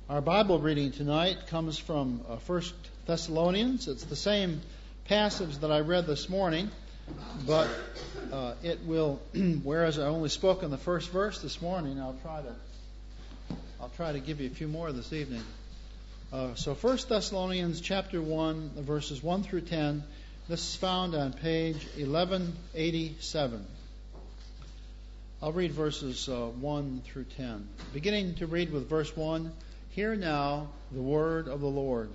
Our Bible reading tonight comes from 1 Thessalonians. It's the same passage that I read this morning, but it will, whereas I only spoke in the first verse this morning, I'll try to give you a few more this evening. So 1 Thessalonians chapter 1, verses 1 through 10. This is found on page 1187. I'll read verses 1 through 10. Beginning to read with verse 1. Hear now the word of the Lord.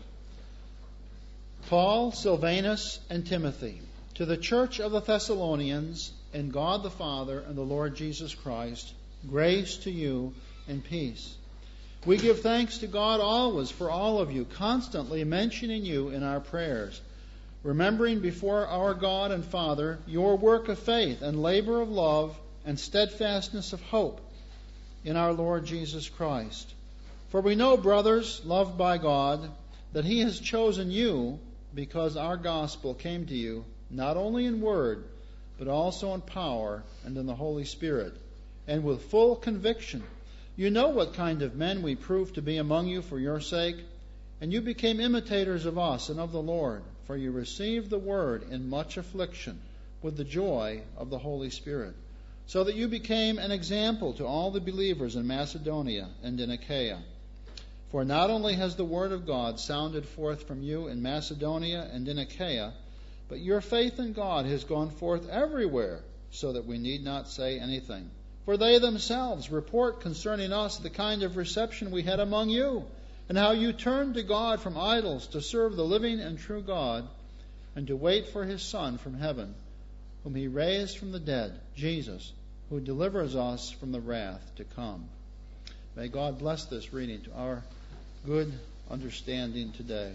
Paul, Silvanus, and Timothy, to the church of the Thessalonians, and God the Father and the Lord Jesus Christ, grace to you and peace. We give thanks to God always for all of you, constantly mentioning you in our prayers, remembering before our God and Father your work of faith and labor of love and steadfastness of hope in our Lord Jesus Christ. For we know, brothers, loved by God, that He has chosen you because our gospel came to you, not only in word, but also in power and in the Holy Spirit, and with full conviction. You know what kind of men we proved to be among you for your sake, and you became imitators of us and of the Lord, for you received the word in much affliction, with the joy of the Holy Spirit, so that you became an example to all the believers in Macedonia and in Achaia. For not only has the word of God sounded forth from you in Macedonia and in Achaia, but your faith in God has gone forth everywhere, so that we need not say anything. For they themselves report concerning us the kind of reception we had among you, and how you turned to God from idols to serve the living and true God, and to wait for His Son from heaven, whom He raised from the dead, Jesus, who delivers us from the wrath to come. May God bless this reading to our good understanding today.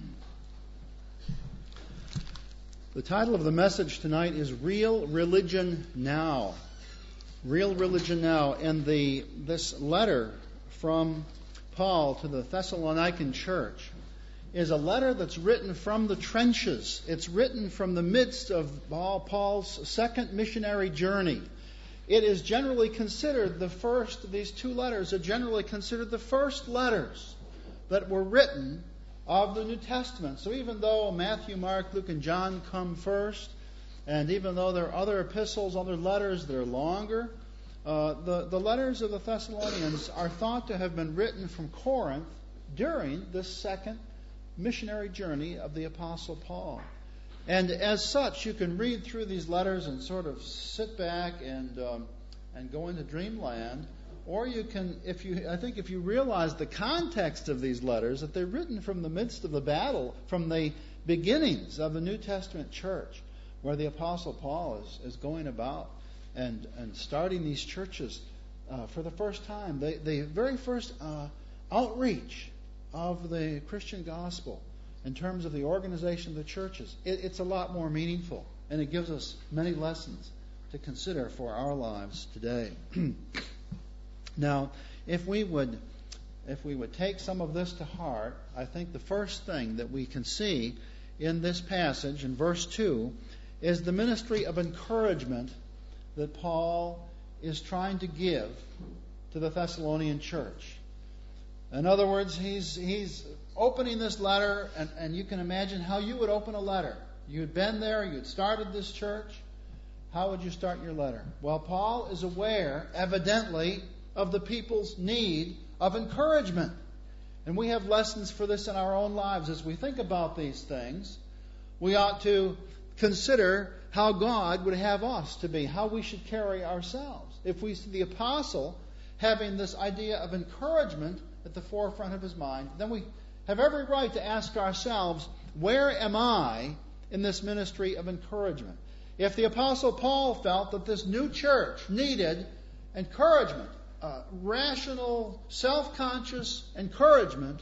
The title of the message tonight is Real Religion Now. Real Religion Now. And this letter from Paul to the Thessalonican church is a letter that's written from the trenches. It's written from the midst of Paul's second missionary journey. It is generally considered these two letters are generally considered the first letters that were written of the New Testament. So even though Matthew, Mark, Luke, and John come first, and even though there are other epistles, other letters that are longer, the letters of the Thessalonians are thought to have been written from Corinth during this second missionary journey of the Apostle Paul. And as such, you can read through these letters and sort of sit back and go into dreamland. Or you can, if you realize the context of these letters, that they're written from the midst of the battle, from the beginnings of the New Testament church, where the Apostle Paul is going about and starting these churches for the first time. The very first outreach of the Christian gospel in terms of the organization of the churches. It's a lot more meaningful, and it gives us many lessons to consider for our lives today. Now, if we would take some of this to heart, I think the first thing that we can see in this passage, in verse 2, is the ministry of encouragement that Paul is trying to give to the Thessalonian church. In other words, he's opening this letter, and you can imagine how you would open a letter. You'd been there, you'd started this church. How would you start your letter? Well, Paul is aware, evidently, of the people's need of encouragement. And we have lessons for this in our own lives. As we think about these things, we ought to consider how God would have us to be, how we should carry ourselves. If we see the apostle having this idea of encouragement at the forefront of his mind, then we have every right to ask ourselves, where am I in this ministry of encouragement? If the Apostle Paul felt that this new church needed encouragement, rational, self-conscious encouragement,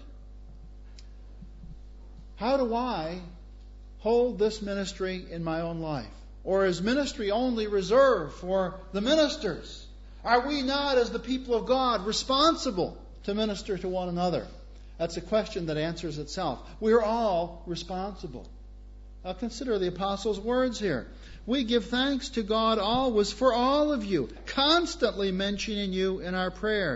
how do I hold this ministry in my own life? Or is ministry only reserved for the ministers? Are we not, as the people of God, responsible to minister to one another? That's a question that answers itself. We're all responsible. Now consider the apostle's words here. We give thanks to God always for all of you, constantly mentioning you in our prayers,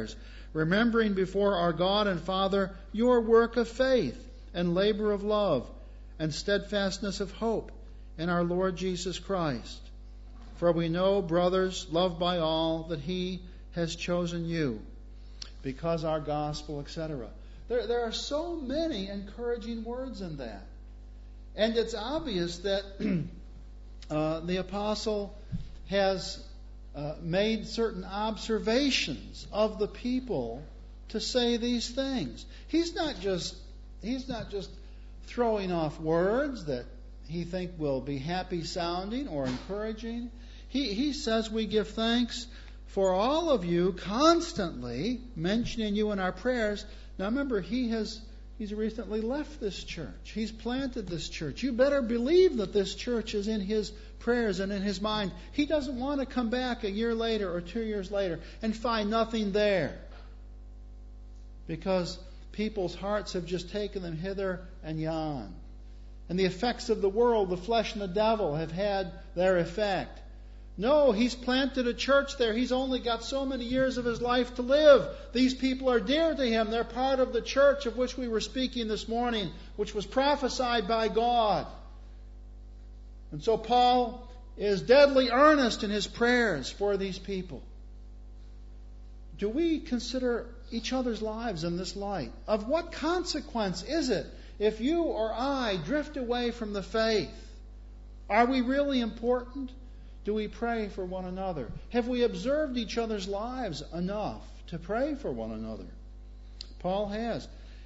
remembering before our God and Father your work of faith and labor of love and steadfastness of hope in our Lord Jesus Christ. For we know, brothers, loved by all, that He has chosen you, because our gospel, etc. There are so many encouraging words in that. And it's obvious that the apostle has made certain observations of the people to say these things. He's not just throwing off words that he think will be happy sounding or encouraging. He says we give thanks for all of you, constantly mentioning you in our prayers. Now remember, he's recently left this church. He's planted this church. You better believe that this church is in his prayers and in his mind. He doesn't want to come back a year later or 2 years later and find nothing there, because people's hearts have just taken them hither and yon. And the effects of the world, the flesh and the devil, have had their effect. No, he's planted a church there. He's only got so many years of his life to live. These people are dear to him. They're part of the church of which we were speaking this morning, which was prophesied by God. And so Paul is deadly earnest in his prayers for these people. Do we consider each other's lives in this light? Of what consequence is it if you or I drift away from the faith? Are we really important? Do we pray for one another? Have we observed each other's lives enough to pray for one another? Paul has.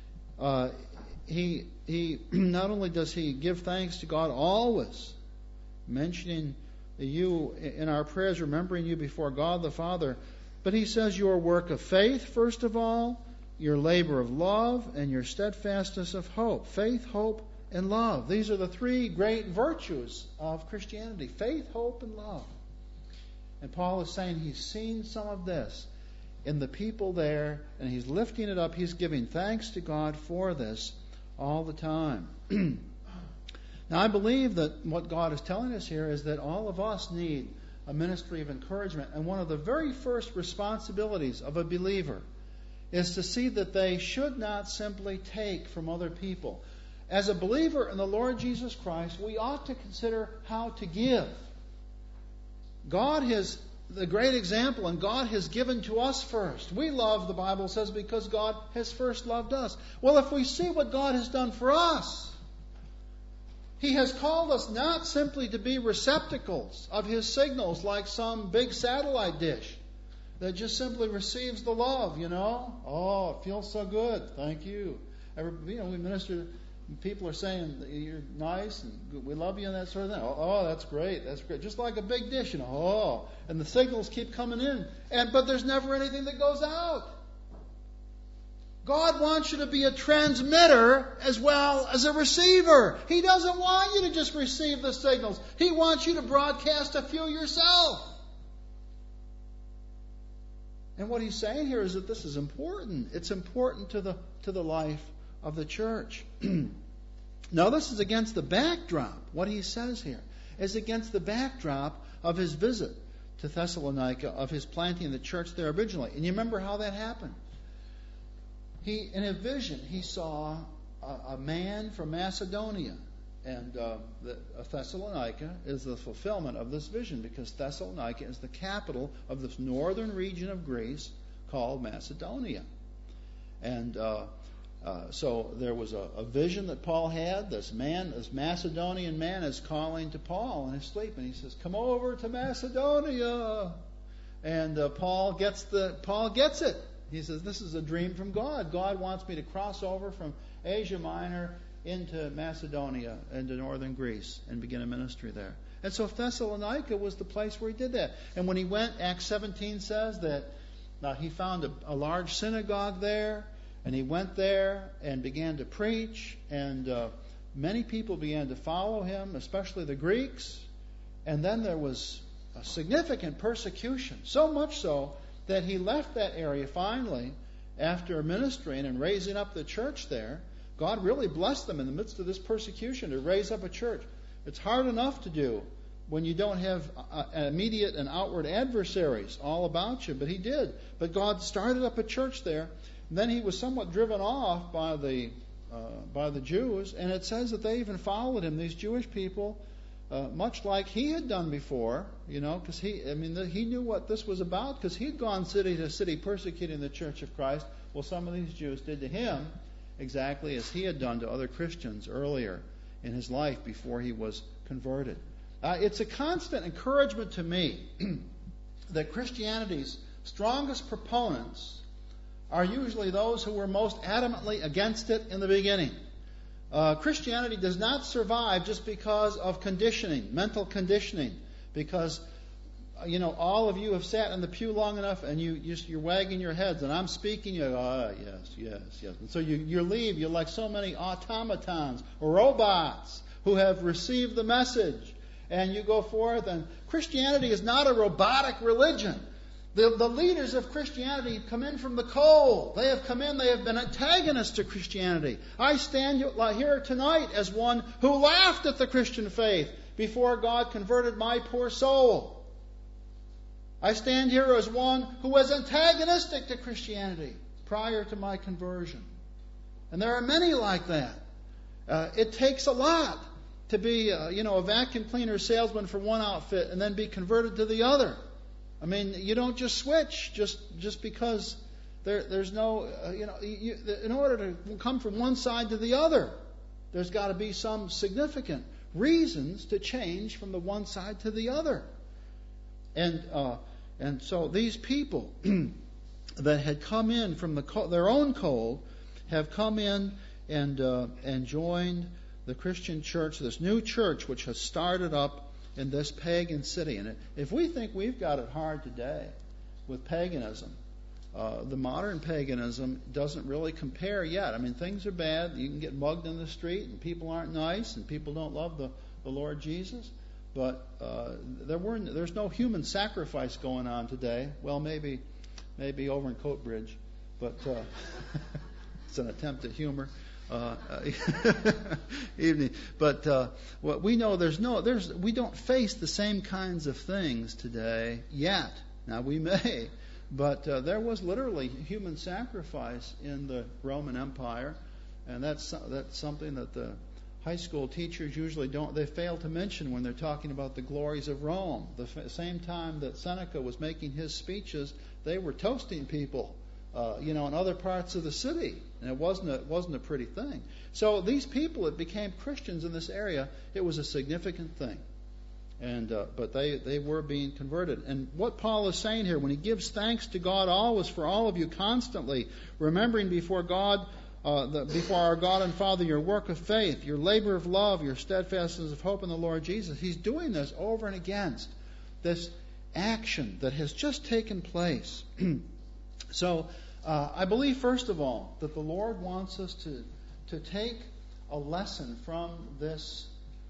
He not only does he give thanks to God always, mentioning you in our prayers, remembering you before God the Father, but he says your work of faith, first of all, your labor of love, and your steadfastness of hope. Faith, hope, and love. These are the three great virtues of Christianity: faith, hope, and love. And Paul is saying he's seen some of this in the people there, and he's lifting it up. He's giving thanks to God for this all the time. Now, I believe that what God is telling us here is that all of us need a ministry of encouragement. And one of the very first responsibilities of a believer is to see that they should not simply take from other people. As a believer in the Lord Jesus Christ, we ought to consider how to give. God is the great example, and God has given to us first. We love, the Bible says, because God has first loved us. Well, if we see what God has done for us, He has called us not simply to be receptacles of His signals like some big satellite dish that just simply receives the love, Oh, it feels so good. Thank you. We minister. People are saying you're nice and we love you and that sort of thing. Oh, that's great. That's great. Just like a big dish, and the signals keep coming in, but there's never anything that goes out. God wants you to be a transmitter as well as a receiver. He doesn't want you to just receive the signals. He wants you to broadcast a few yourself. And what he's saying here is that this is important. It's important to the life of the church. Now, this is against the backdrop. What he says here is against the backdrop of his visit to Thessalonica, of his planting the church there originally. And you remember how that happened. In a vision, he saw a man from Macedonia. And Thessalonica is the fulfillment of this vision, because Thessalonica is the capital of this northern region of Greece called Macedonia. And so there was a vision that Paul had. This Macedonian man is calling to Paul in his sleep, and he says, "Come over to Macedonia." And Paul gets it. He says, "This is a dream from God. God wants me to cross over from Asia Minor into Macedonia, into northern Greece, and begin a ministry there." And so Thessalonica was the place where he did that. And when he went, Acts 17 says that he found a large synagogue there, and he went there and began to preach, and many people began to follow him, especially the Greeks. And then there was a significant persecution, so much so that he left that area finally after ministering and raising up the church there. God really blessed them in the midst of this persecution to raise up a church. It's hard enough to do when you don't have immediate and outward adversaries all about you. But he did. But God started up a church there. And then he was somewhat driven off by the Jews, and it says that they even followed him, these Jewish people, much like he had done before, because he knew what this was about, because he'd gone city to city persecuting the Church of Christ. Well, some of these Jews did to him exactly as he had done to other Christians earlier in his life before he was converted. It's a constant encouragement to me that Christianity's strongest proponents are usually those who were most adamantly against it in the beginning. Christianity does not survive just because of conditioning, mental conditioning, because all of you have sat in the pew long enough and you're wagging your heads and I'm speaking, you go, yes. And so you leave, you're like so many automatons or robots who have received the message, and you go forth. And Christianity is not a robotic religion. The leaders of Christianity come in from the cold. They have come in, they have been antagonists to Christianity. I stand here tonight as one who laughed at the Christian faith before God converted my poor soul. I stand here as one who was antagonistic to Christianity prior to my conversion. And there are many like that. It takes a lot to be a vacuum cleaner salesman for one outfit and then be converted to the other. I mean, you don't just switch just because there's no, in order to come from one side to the other, there's got to be some significant reasons to change from the one side to the other. And so these people that had come in from their own cold have come in and joined the Christian church, this new church which has started up in this pagan city. And if we think we've got it hard today with paganism, the modern paganism doesn't really compare yet. I mean, things are bad. You can get mugged in the street, and people aren't nice, and people don't love the Lord Jesus. But there's no human sacrifice going on today. Well, maybe over in Coatbridge, but it's an attempt at humor. Evening, but what we know, we don't face the same kinds of things today yet. Now we may, but there was literally human sacrifice in the Roman Empire, and that's something that the high school teachers usually they fail to mention when they're talking about the glories of Rome. The same time that Seneca was making his speeches, they were toasting people in other parts of the city, and it wasn't a pretty thing. So these people that became Christians in this area, it was a significant thing, and but they were being converted. And what Paul is saying here, when he gives thanks to God always for all of you constantly, remembering before God, before our God and Father, your work of faith, your labor of love, your steadfastness of hope in the Lord Jesus. He's doing this over and against this action that has just taken place. So I believe, first of all, that the Lord wants us to take a lesson from this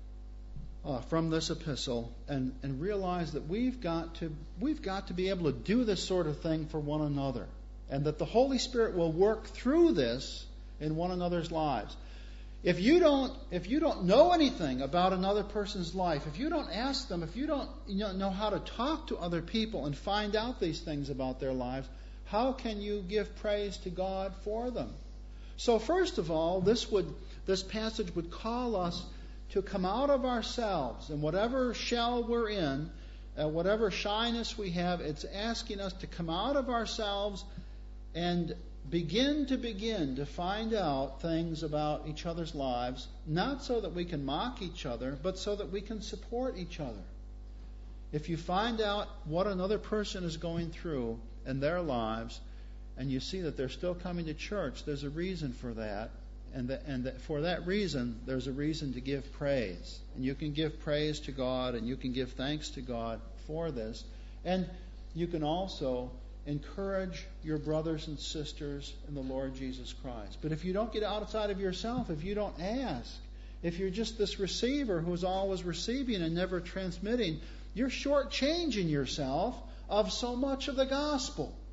epistle and realize that we've got to be able to do this sort of thing for one another, and that the Holy Spirit will work through this in one another's lives. If you don't know anything about another person's life, if you don't ask them, if you don't know how to talk to other people and find out these things about their lives, how can you give praise to God for them? So first of all, this passage would call us to come out of ourselves, and whatever shell we're in, whatever shyness we have, it's asking us to come out of ourselves and begin to find out things about each other's lives, not so that we can mock each other, but so that we can support each other. If you find out what another person is going through in their lives, and you see that they're still coming to church, there's a reason for that, and for that reason, there's a reason to give praise. And you can give praise to God, and you can give thanks to God for this, and you can also encourage your brothers and sisters in the Lord Jesus Christ. But if you don't get outside of yourself, if you don't ask, if you're just this receiver who's always receiving and never transmitting, you're shortchanging yourself of so much of the gospel.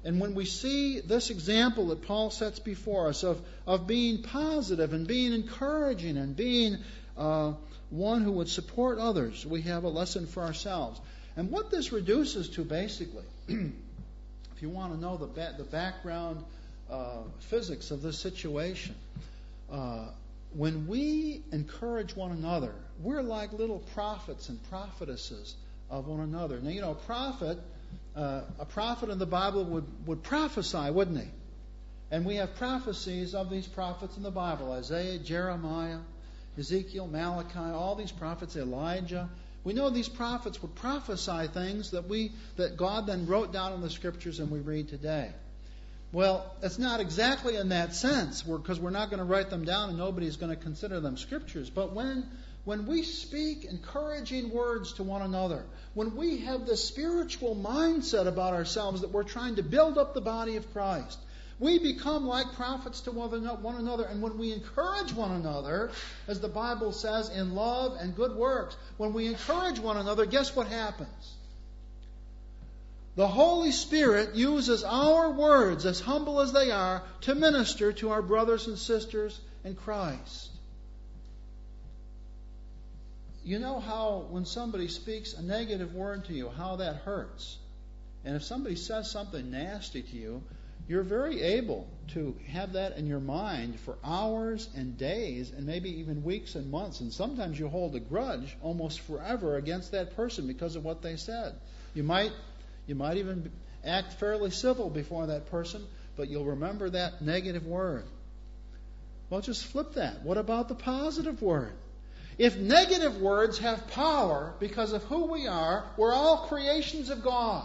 And when we see this example that Paul sets before us of being positive and being encouraging and being one who would support others, we have a lesson for ourselves. And what this reduces to, basically, if you want to know the background physics of this situation, when we encourage one another, we're like little prophets and prophetesses of one another. Now, a prophet in the Bible would prophesy, wouldn't he? And we have prophecies of these prophets in the Bible: Isaiah, Jeremiah, Ezekiel, Malachi, all these prophets, Elijah. We know these prophets would prophesy things that God then wrote down in the Scriptures and we read today. Well, it's not exactly in that sense, because we're not going to write them down and nobody's going to consider them Scriptures. But when we speak encouraging words to one another, when we have this spiritual mindset about ourselves that we're trying to build up the body of Christ, we become like prophets to one another. And when we encourage one another, as the Bible says, in love and good works, when we encourage one another, guess what happens? The Holy Spirit uses our words, as humble as they are, to minister to our brothers and sisters in Christ. You know how when somebody speaks a negative word to you, how that hurts. And if somebody says something nasty to you, you're very able to have that in your mind for hours and days and maybe even weeks and months. And sometimes you hold a grudge almost forever against that person because of what they said. You might even act fairly civil before that person, but you'll remember that negative word. Well, just flip that. What about the positive word? If negative words have power because of who we are, we're all creations of God.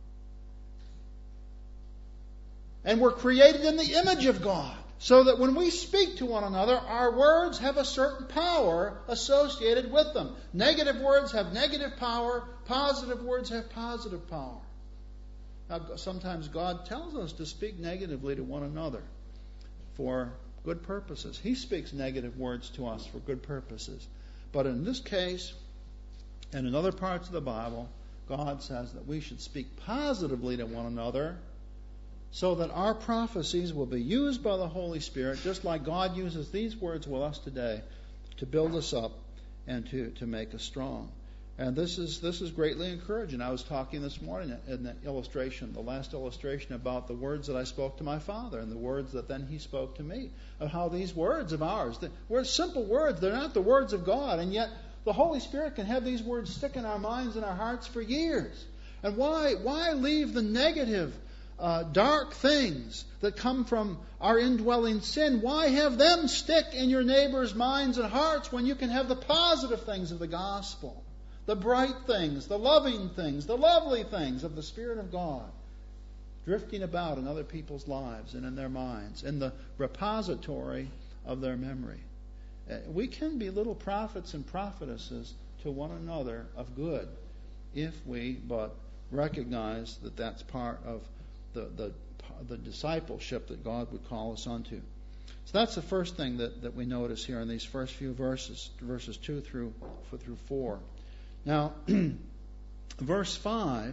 And we're created in the image of God. So that when we speak to one another, our words have a certain power associated with them. Negative words have negative power. Positive words have positive power. Now, sometimes God tells us to speak negatively to one another for good purposes. He speaks negative words to us for good purposes. But in this case, and in other parts of the Bible, God says that we should speak positively to one another so that our prophecies will be used by the Holy Spirit, just like God uses these words with us today, to build us up and to make us strong. And this is greatly encouraging. I was talking this morning in the illustration, the last illustration, about the words that I spoke to my father and the words that then he spoke to me, of how these words of ours, we're simple words, they're not the words of God, and yet the Holy Spirit can have these words stick in our minds and our hearts for years. And why leave the negative, dark things that come from our indwelling sin? Why have them stick in your neighbor's minds and hearts when you can have the positive things of the gospel? The bright things, the loving things, the lovely things of the Spirit of God drifting about in other people's lives and in their minds, in the repository of their memory. We can be little prophets and prophetesses to one another of good if we but recognize that that's part of the discipleship that God would call us unto. So that's the first thing that we notice here in these first few verses 2 through 4. Now, verse 5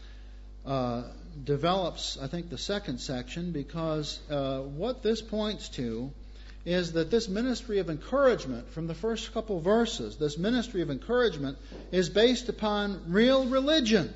develops, I think, the second section, because what this points to is that this ministry of encouragement from the first couple verses, this ministry of encouragement is based upon real religion.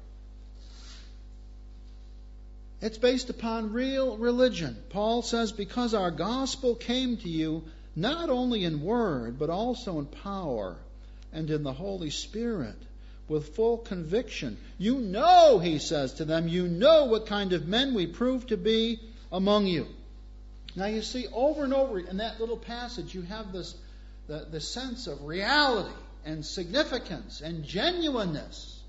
It's based upon real religion. Paul says, because our gospel came to you not only in word, but also in power and in the Holy Spirit, with full conviction. You know, he says to them, you know what kind of men we prove to be among you. Now you see, over and over in that little passage, you have the sense of reality and significance and genuineness.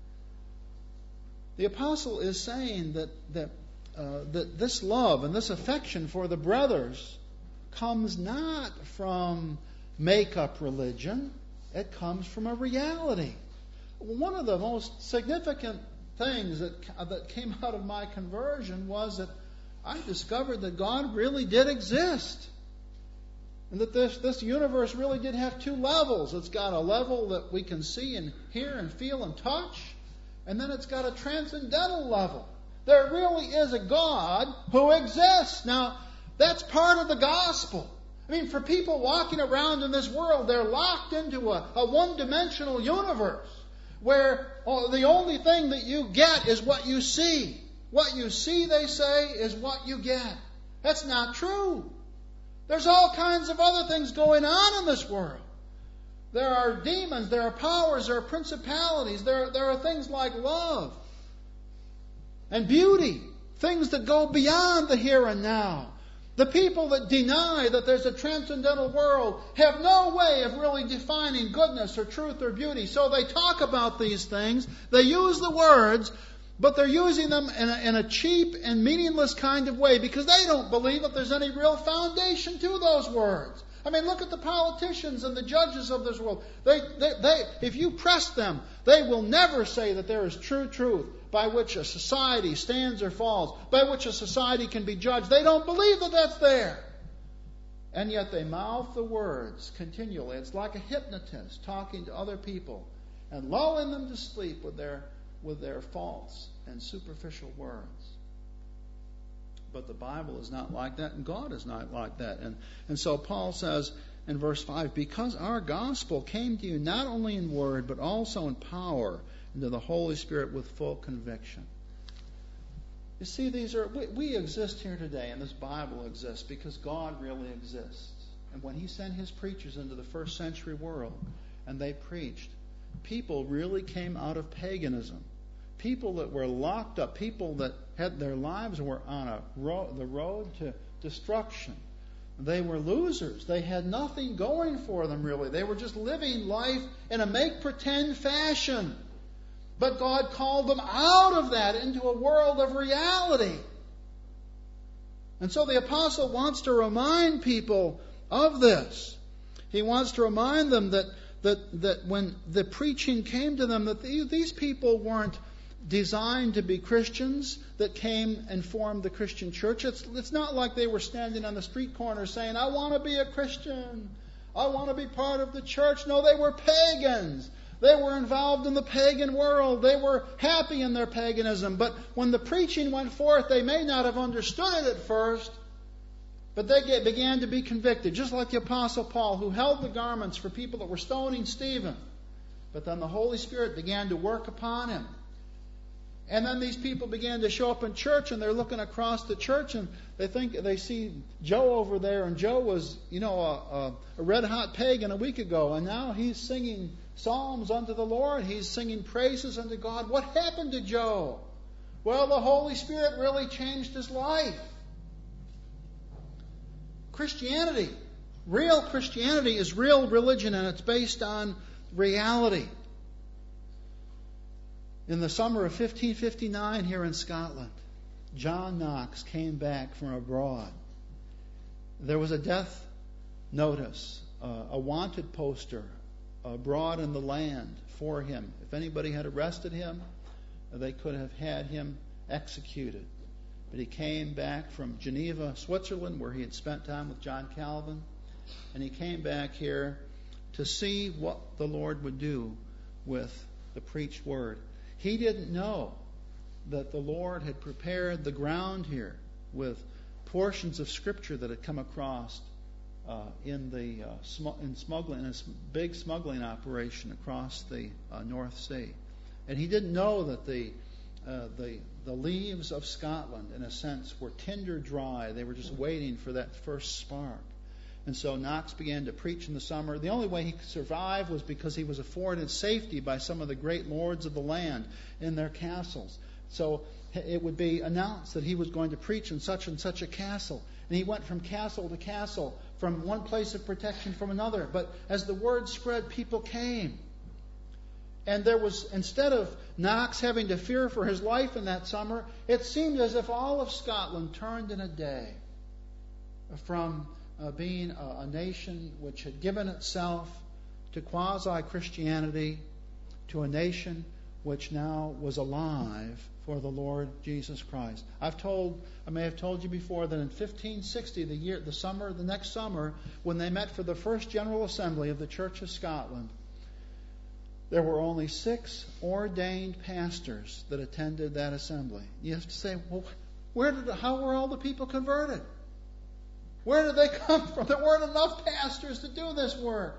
The apostle is saying that this love and this affection for the brothers comes not from make-up religion. It comes from a reality. One of the most significant things that came out of my conversion was that I discovered that God really did exist. And that this universe really did have two levels. It's got a level that we can see and hear and feel and touch. And then it's got a transcendental level there really is a God who exists. Now, that's part of the gospel. I mean, for people walking around in this world, they're locked into a one-dimensional universe where the only thing that you get is what you see. What you see, they say, is what you get. That's not true. There's all kinds of other things going on in this world. There are demons, there are powers, there are principalities, there are things like love and beauty, things that go beyond the here and now. The people that deny that there's a transcendental world have no way of really defining goodness or truth or beauty. So they talk about these things, they use the words, but they're using them in a cheap and meaningless kind of way because they don't believe that there's any real foundation to those words. I mean, look at the politicians and the judges of this world. They, if you press them, they will never say that there is true truth by which a society stands or falls, by which a society can be judged. They don't believe that that's there. And yet they mouth the words continually. It's like a hypnotist talking to other people and lulling them to sleep with their false and superficial words. But the Bible is not like that, and God is not like that. And so Paul says in verse 5, because our gospel came to you not only in word, but also in power, and to the Holy Spirit with full conviction. You see, we exist here today, and this Bible exists because God really exists. And when He sent His preachers into the first century world, and they preached, people really came out of paganism. People that were locked up, people that had their lives were on the road to destruction. They were losers. They had nothing going for them, really. They were just living life in a make-pretend fashion. But God called them out of that into a world of reality. And so the apostle wants to remind people of this. He wants to remind them that when the preaching came to them, that these people weren't designed to be Christians that came and formed the Christian church. It's not like they were standing on the street corner saying, I want to be a Christian. I want to be part of the church. No, they were pagans. They were involved in the pagan world. They were happy in their paganism. But when the preaching went forth, they may not have understood it at first, but they began to be convicted. Just like the Apostle Paul, who held the garments for people that were stoning Stephen. But then the Holy Spirit began to work upon him. And then these people began to show up in church, and they're looking across the church, and they see Joe over there, and Joe was, a red-hot pagan a week ago, and now he's singing psalms unto the Lord. He's singing praises unto God. What happened to Joe? Well, the Holy Spirit really changed his life. Christianity, real Christianity, is real religion, and it's based on reality. In the summer of 1559 here in Scotland, John Knox came back from abroad. There was a death notice, a wanted poster abroad in the land for him. If anybody had arrested him, they could have had him executed. But he came back from Geneva, Switzerland, where he had spent time with John Calvin, and he came back here to see what the Lord would do with the preached word. He didn't know that the Lord had prepared the ground here with portions of Scripture that had come across in a big smuggling operation across the North Sea. And he didn't know that the leaves of Scotland, in a sense, were tinder dry. They were just waiting for that first spark. And so Knox began to preach in the summer. The only way he could survive was because he was afforded safety by some of the great lords of the land in their castles. So it would be announced that he was going to preach in such and such a castle. And he went from castle to castle, from one place of protection from another. But as the word spread, people came. And there was, instead of Knox having to fear for his life in that summer, it seemed as if all of Scotland turned in a day from being a nation which had given itself to quasi-Christianity to a nation which now was alive for the Lord Jesus Christ. I may have told you before that in 1560, the next summer, when they met for the first General Assembly of the Church of Scotland, there were only 6 ordained pastors that attended that assembly. You have to say, well, how were all the people converted? Where did they come from? There weren't enough pastors to do this work.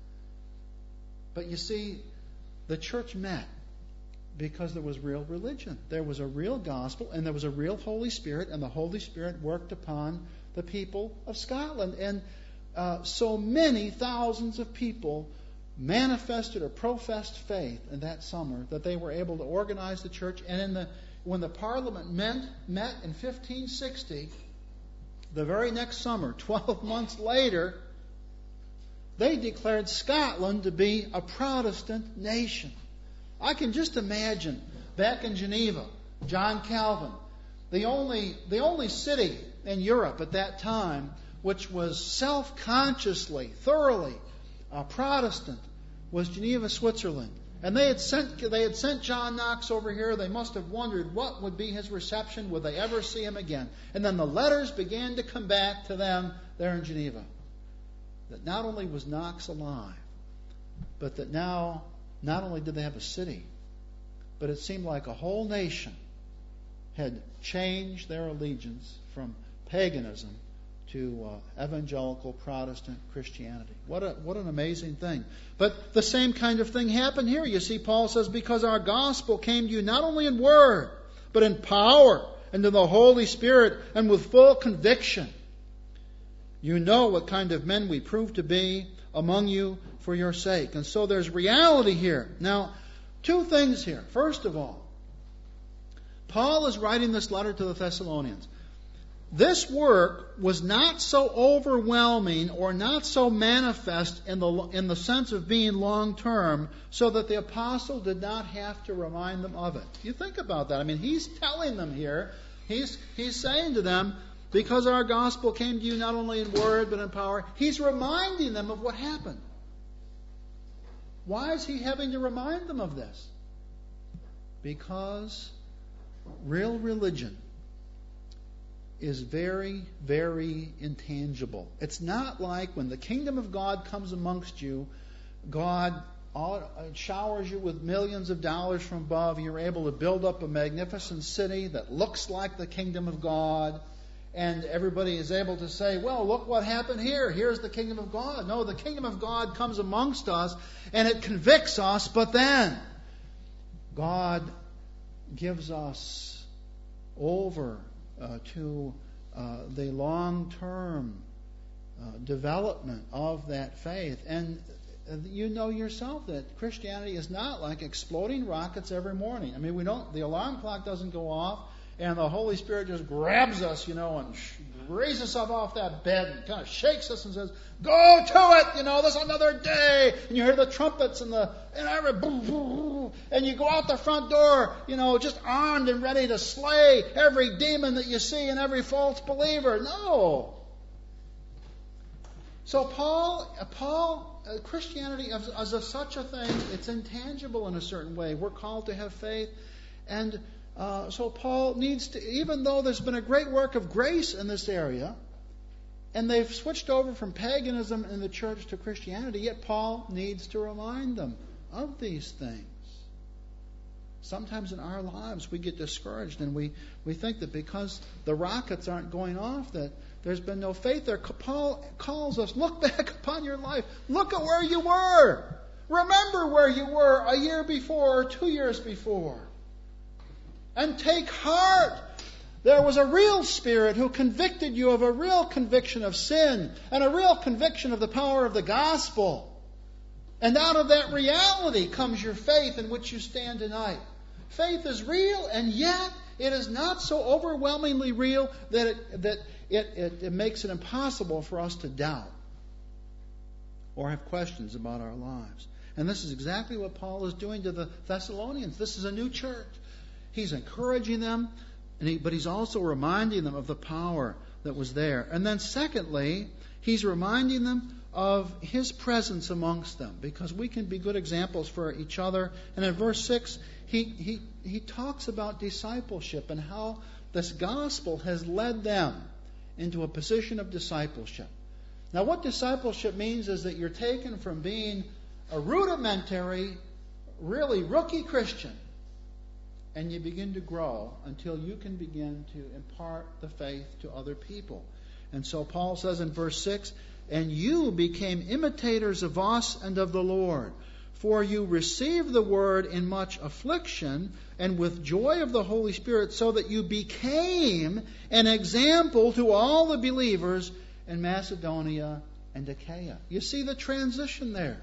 But you see, the church met because there was real religion. There was a real gospel, and there was a real Holy Spirit, and the Holy Spirit worked upon the people of Scotland. And so many thousands of people manifested or professed faith in that summer that they were able to organize the church. And when the Parliament met in 1560, the very next summer, 12 months later, they declared Scotland to be a Protestant nation. I can just imagine back in Geneva, John Calvin, the only city in Europe at that time which was self-consciously, thoroughly Protestant, was Geneva, Switzerland. And they had sent John Knox over here. They must have wondered what would be his reception. Would they ever see him again? And then the letters began to come back to them there in Geneva. That not only was Knox alive, but that now not only did they have a city, but it seemed like a whole nation had changed their allegiance from paganism to evangelical Protestant Christianity. What an amazing thing. But the same kind of thing happened here. You see, Paul says, because our gospel came to you not only in word, but in power and in the Holy Spirit and with full conviction. You know what kind of men we proved to be among you for your sake. And so there's reality here. Now, 2 things here. First of all, Paul is writing this letter to the Thessalonians. This work was not so overwhelming or not so manifest in the sense of being long-term so that the apostle did not have to remind them of it. You think about that. I mean, he's telling them here, he's saying to them, because our gospel came to you not only in word but in power, he's reminding them of what happened. Why is he having to remind them of this? Because real religion is very, very intangible. It's not like when the kingdom of God comes amongst you, God showers you with millions of dollars from above, and you're able to build up a magnificent city that looks like the kingdom of God, and everybody is able to say, well, look what happened here. Here's the kingdom of God. No, the kingdom of God comes amongst us, and it convicts us, but then God gives us over to the long-term development of that faith. And you know yourself that Christianity is not like exploding rockets every morning. I mean, the alarm clock doesn't go off, and the Holy Spirit just grabs us, and raises us up off that bed and kind of shakes us and says, go to it, there's another day. And you hear the trumpets and every boom, boom, and you go out the front door, just armed and ready to slay every demon that you see and every false believer. No. So Christianity is of such a thing, it's intangible in a certain way. We're called to have faith, and so Paul needs to, even though there's been a great work of grace in this area, and they've switched over from paganism in the church to Christianity, yet Paul needs to remind them of these things. Sometimes in our lives we get discouraged and we think that because the rockets aren't going off that there's been no faith there. Paul calls us, look back upon your life. Look at where you were. Remember where you were a year before or 2 years before. And take heart. There was a real Spirit who convicted you of a real conviction of sin and a real conviction of the power of the gospel. And out of that reality comes your faith in which you stand tonight. Faith is real, and yet it is not so overwhelmingly real that it makes it impossible for us to doubt or have questions about our lives. And this is exactly what Paul is doing to the Thessalonians. This is a new church. He's encouraging them, but he's also reminding them of the power that was there. And then secondly, he's reminding them of his presence amongst them, because we can be good examples for each other. And in verse 6, he talks about discipleship and how this gospel has led them into a position of discipleship. Now, what discipleship means is that you're taken from being a rudimentary really rookie Christian. And you begin to grow until you can begin to impart the faith to other people. And so Paul says in verse 6, "And you became imitators of us and of the Lord. For you received the word in much affliction and with joy of the Holy Spirit, so that you became an example to all the believers in Macedonia and Achaia." You see the transition there.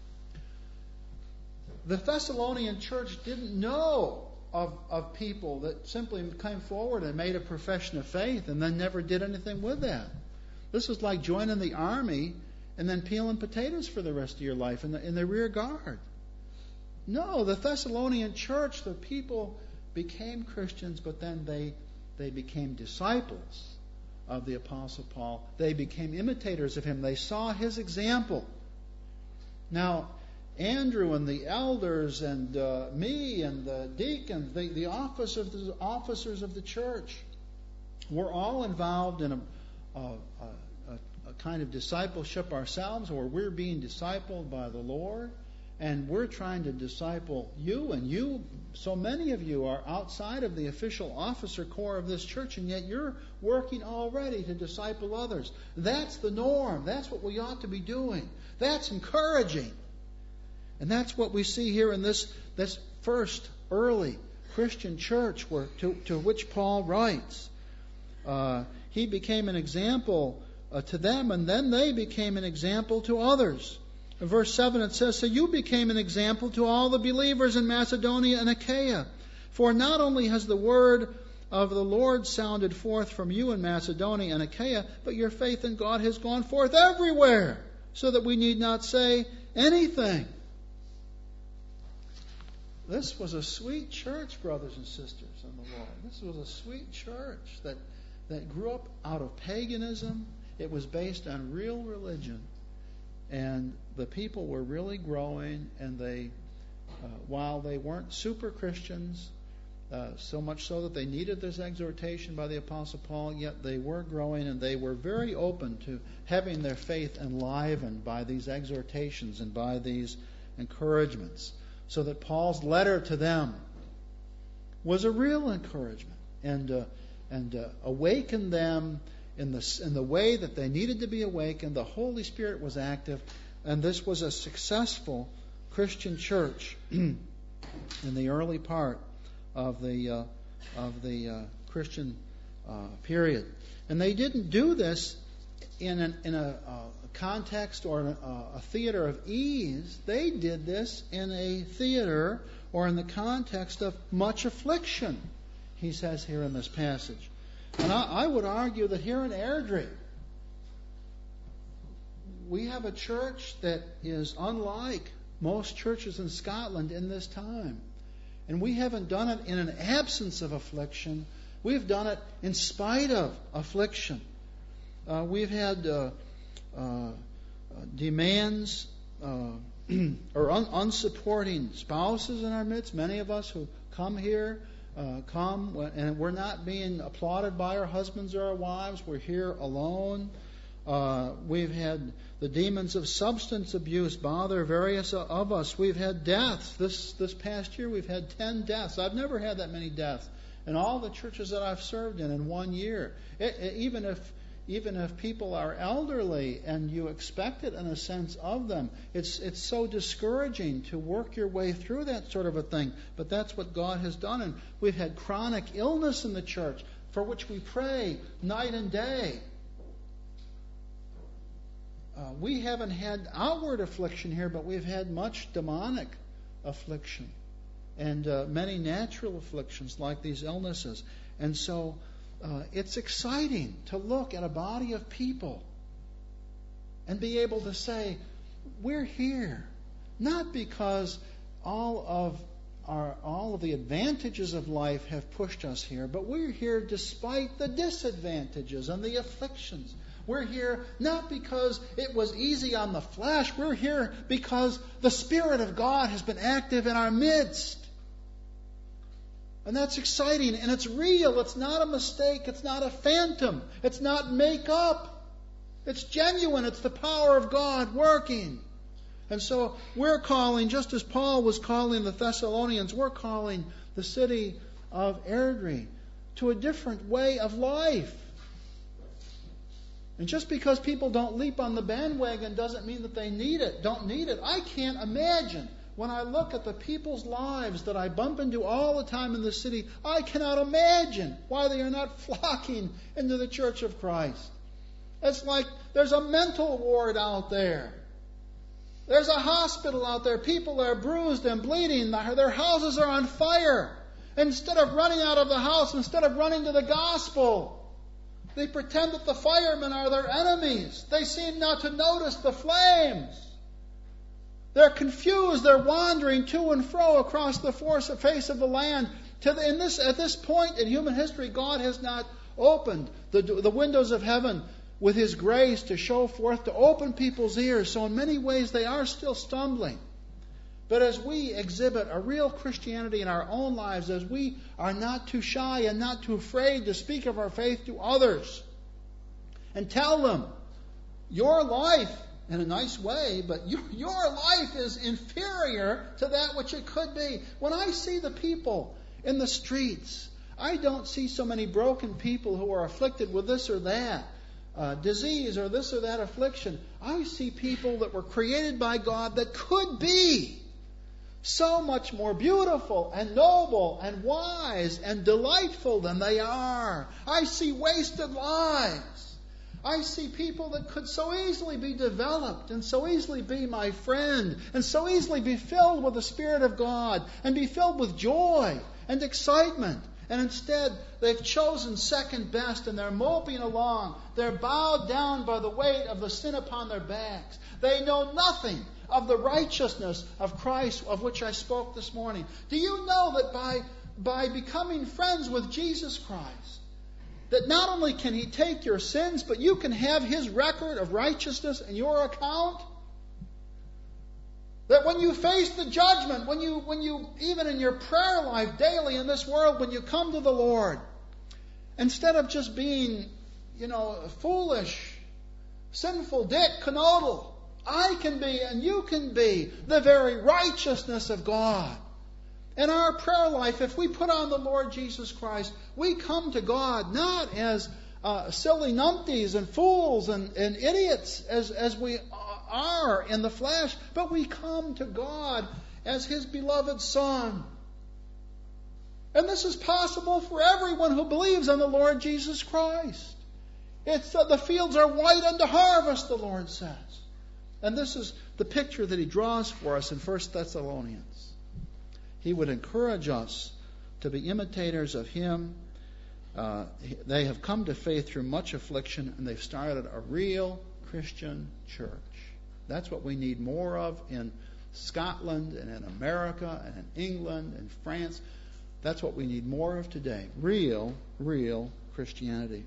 The Thessalonian church didn't know of people that simply came forward and made a profession of faith and then never did anything with that. This was like joining the army and then peeling potatoes for the rest of your life in the rear guard. No, the Thessalonian church, the people became Christians, but then they became disciples of the Apostle Paul. They became imitators of him. They saw his example. Now, Andrew and the elders and me and the deacons, the officers of the church, we're all involved in a kind of discipleship ourselves, where we're being discipled by the Lord, and we're trying to disciple you, and you, so many of you are outside of the official officer corps of this church, and yet you're working already to disciple others. That's the norm. That's what we ought to be doing. That's encouraging. And that's what we see here in this first early Christian church to which Paul writes. He became an example to them, and then they became an example to others. In verse 7 it says, "So you became an example to all the believers in Macedonia and Achaia. For not only has the word of the Lord sounded forth from you in Macedonia and Achaia, but your faith in God has gone forth everywhere, so that we need not say anything." This was a sweet church, brothers and sisters in the Lord. This was a sweet church that grew up out of paganism. It was based on real religion. And the people were really growing, and they, while they weren't super Christians, so much so that they needed this exhortation by the Apostle Paul, yet they were growing, and they were very open to having their faith enlivened by these exhortations and by these encouragements. So that Paul's letter to them was a real encouragement and awakened them in the way that they needed to be awakened. The Holy Spirit was active, and this was a successful Christian church in the early part of the Christian period. And they didn't do this in a context or a theater of ease. They did this in a theater or in the context of much affliction, he says here in this passage. And I would argue that here in Airdrie, we have a church that is unlike most churches in Scotland in this time. And we haven't done it in an absence of affliction. We've done it in spite of affliction. We've had demands or unsupporting spouses in our midst. Many of us who come here and we're not being applauded by our husbands or our wives. We're here alone. We've had the demons of substance abuse bother various of us. We've had deaths. This past year we've had 10 deaths. I've never had that many deaths in all the churches that I've served in 1 year. Even if people are elderly and you expect it in a sense of them, it's so discouraging to work your way through that sort of a thing. But that's what God has done. And we've had chronic illness in the church for which we pray night and day. We haven't had outward affliction here, but we've had much demonic affliction and many natural afflictions like these illnesses. And so it's exciting to look at a body of people and be able to say, we're here, not because all of the advantages of life have pushed us here, but we're here despite the disadvantages and the afflictions. We're here not because it was easy on the flesh. We're here because the Spirit of God has been active in our midst. And that's exciting, and it's real. It's not a mistake. It's not a phantom. It's not make-up. It's genuine. It's the power of God working. And so we're calling, just as Paul was calling the Thessalonians, we're calling the city of Airdrie to a different way of life. And just because people don't leap on the bandwagon doesn't mean that they don't need it. I can't imagine, when I look at the people's lives that I bump into all the time in the city, I cannot imagine why they are not flocking into the Church of Christ. It's like there's a mental ward out there. There's a hospital out there. People are bruised and bleeding. Their houses are on fire. Instead of running out of the house, instead of running to the gospel, they pretend that the firemen are their enemies. They seem not to notice the flames. They're confused. They're wandering to and fro across the face of the land. At this point in human history, God has not opened the windows of heaven with His grace to show forth, to open people's ears. So in many ways they are still stumbling. But as we exhibit a real Christianity in our own lives, as we are not too shy and not too afraid to speak of our faith to others and tell them, your life, in a nice way, but your life is inferior to that which it could be. When I see the people in the streets, I don't see so many broken people who are afflicted with this or that disease or this or that affliction. I see people that were created by God that could be so much more beautiful and noble and wise and delightful than they are. I see wasted lives. I see people that could so easily be developed and so easily be my friend and so easily be filled with the Spirit of God and be filled with joy and excitement. And instead, they've chosen second best and they're moping along. They're bowed down by the weight of the sin upon their backs. They know nothing of the righteousness of Christ, of which I spoke this morning. Do you know that by becoming friends with Jesus Christ, that not only can He take your sins, but you can have His record of righteousness in your account? That when you face the judgment, when you even in your prayer life daily in this world, when you come to the Lord, instead of just being, a foolish, sinful Dick Canodle, I can be and you can be the very righteousness of God. In our prayer life, if we put on the Lord Jesus Christ, we come to God not as silly numpties and fools and idiots as we are in the flesh, but we come to God as His beloved Son. And this is possible for everyone who believes on the Lord Jesus Christ. It's the fields are white unto harvest, the Lord says. And this is the picture that He draws for us in 1 Thessalonians. He would encourage us to be imitators of Him. They have come to faith through much affliction, and they've started a real Christian church. That's what we need more of in Scotland and in America and in England and France. That's what we need more of today. Real Christianity.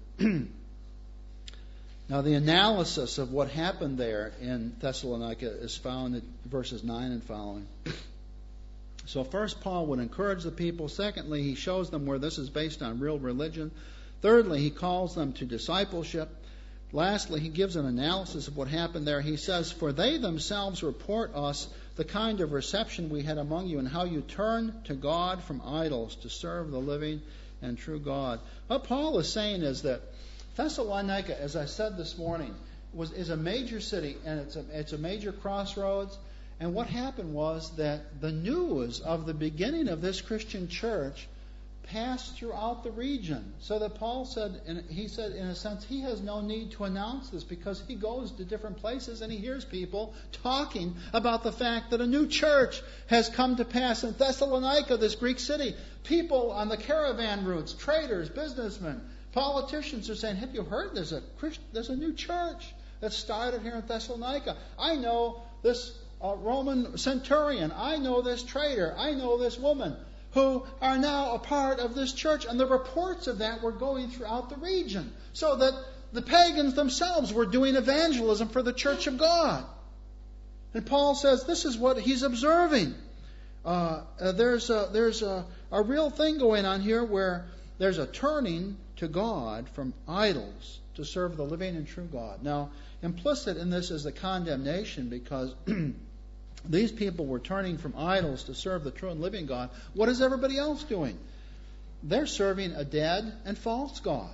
Now, the analysis of what happened there in Thessalonica is found in verses 9 and following. So first, Paul would encourage the people. Secondly, he shows them where this is based on real religion. Thirdly, he calls them to discipleship. Lastly, he gives an analysis of what happened there. He says, "For they themselves report us the kind of reception we had among you and how you turned to God from idols to serve the living and true God." What Paul is saying is that Thessalonica, as I said this morning, is a major city, and it's a major crossroads. And what happened was that the news of the beginning of this Christian church passed throughout the region. So that Paul said, and he said, in a sense, he has no need to announce this because he goes to different places and he hears people talking about the fact that a new church has come to pass in Thessalonica, this Greek city. People on the caravan routes, traders, businessmen, politicians are saying, "Have you heard? There's a new church that started here in Thessalonica. I know this Roman centurion. I know this trader. I know this woman who are now a part of this church." And the reports of that were going throughout the region, so that the pagans themselves were doing evangelism for the church of God. And Paul says this is what he's observing. There's a real thing going on here where there's a turning to God from idols to serve the living and true God. Now, implicit in this is the condemnation, because These people were turning from idols to serve the true and living God. What is everybody else doing? They're serving a dead and false God.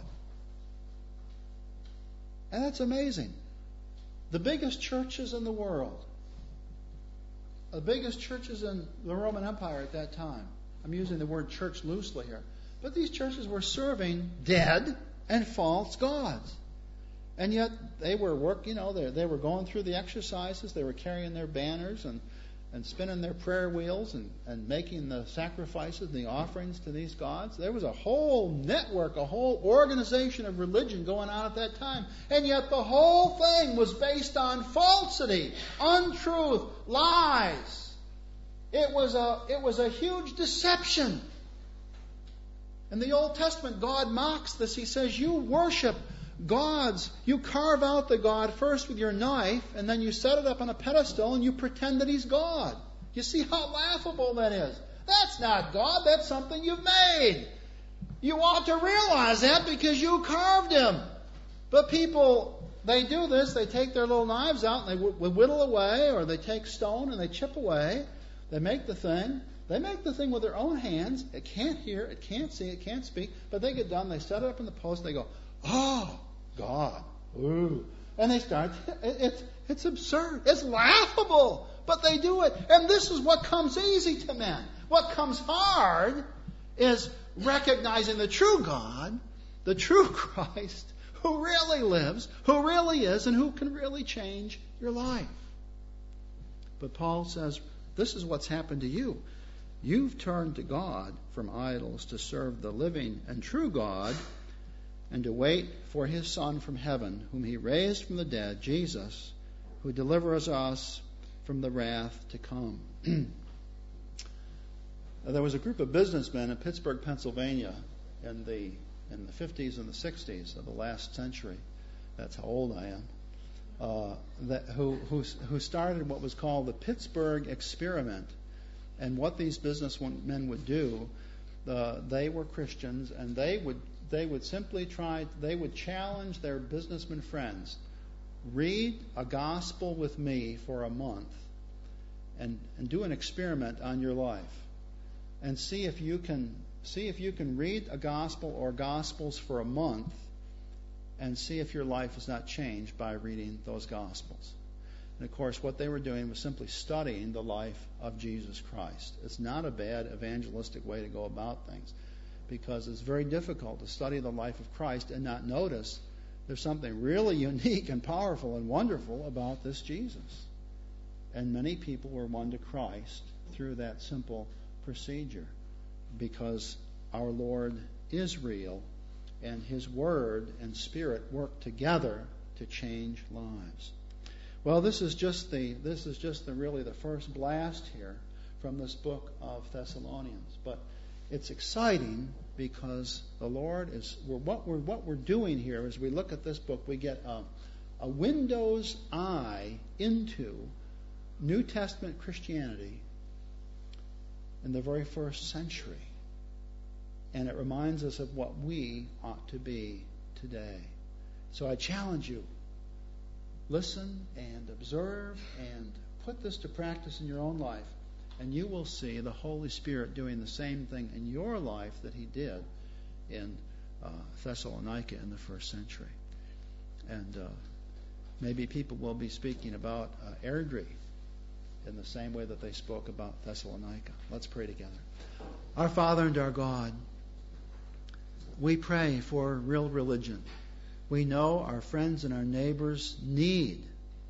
And that's amazing. The biggest churches in the world, the biggest churches in the Roman Empire at that time, I'm using the word church loosely here, but these churches were serving dead and false gods. And yet they were they were going through the exercises, they were carrying their banners and spinning their prayer wheels and making the sacrifices and the offerings to these gods. There was a whole network, a whole organization of religion going on at that time. And yet the whole thing was based on falsity, untruth, lies. It was a huge deception. In the Old Testament, God mocks this. He says, you worship gods. You carve out the god first with your knife, and then you set it up on a pedestal and you pretend that he's God. You see how laughable that is? That's not God. That's something you've made. You ought to realize that because you carved him. But people, they do this. They take their little knives out and they whittle away, or they take stone and they chip away. They make the thing. They make the thing with their own hands. It can't hear, it can't see, it can't speak. But they get done. They set it up in the post. They go, oh, God. Ooh. And they start. It's absurd. It's laughable. But they do it. And this is what comes easy to men. What comes hard is recognizing the true God, the true Christ, who really lives, who really is, and who can really change your life. But Paul says, this is what's happened to you. You've turned to God from idols to serve the living and true God, and to wait for his Son from heaven, whom he raised from the dead, Jesus, who delivers us from the wrath to come. There was a group of businessmen in Pittsburgh, Pennsylvania, in the 50s and the 60s of the last century. That's how old I am. Who started what was called the Pittsburgh Experiment. And what these businessmen would do, they were Christians, and they would simply they would challenge their businessmen friends, read a gospel with me for a month and do an experiment on your life and see if you can read a gospel or gospels for a month and see if your life is not changed by reading those gospels. And of course, what they were doing was simply studying the life of Jesus Christ. It's not a bad evangelistic way to go about things, because it's very difficult to study the life of Christ and not notice there's something really unique and powerful and wonderful about this Jesus. And many people were won to Christ through that simple procedure, because our Lord is real, and his word and spirit work together to change lives. Well, this is just really the first blast here from this book of Thessalonians. But it's exciting because the Lord is what we're doing here as we look at this book. We get a window's eye into New Testament Christianity in the very first century, and it reminds us of what we ought to be today. So I challenge you. Listen and observe and put this to practice in your own life, and you will see the Holy Spirit doing the same thing in your life that he did in Thessalonica in the first century. And maybe people will be speaking about Airdrie in the same way that they spoke about Thessalonica. Let's pray together. Our Father and our God, we pray for real religion. We know our friends and our neighbors need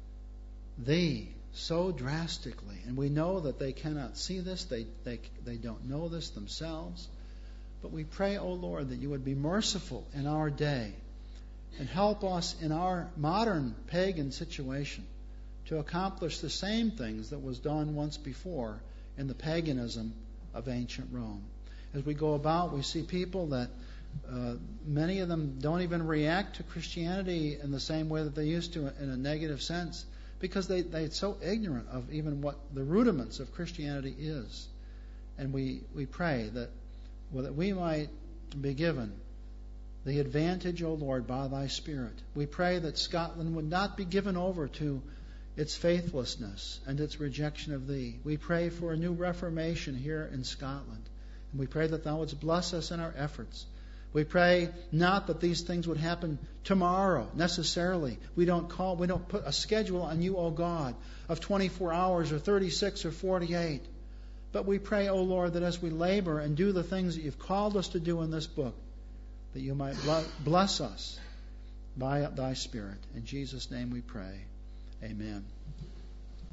thee so drastically. And we know that they cannot see this. They don't know this themselves. But we pray, O Lord, that you would be merciful in our day and help us in our modern pagan situation to accomplish the same things that was done once before in the paganism of ancient Rome. As we go about, we see people that many of them don't even react to Christianity in the same way that they used to in a negative sense, because they're so ignorant of even what the rudiments of Christianity is. And we pray that we might be given the advantage, O Lord, by thy Spirit. We pray that Scotland would not be given over to its faithlessness and its rejection of Thee. We pray for a new reformation here in Scotland. And we pray that Thou wouldst bless us in our efforts. We pray not that these things would happen tomorrow necessarily. We don't put a schedule on You, O God, of 24 hours or 36 or 48. But we pray, O Lord, that as we labor and do the things that You've called us to do in this book, that You might bless us by Thy Spirit. In Jesus' name we pray. Amen.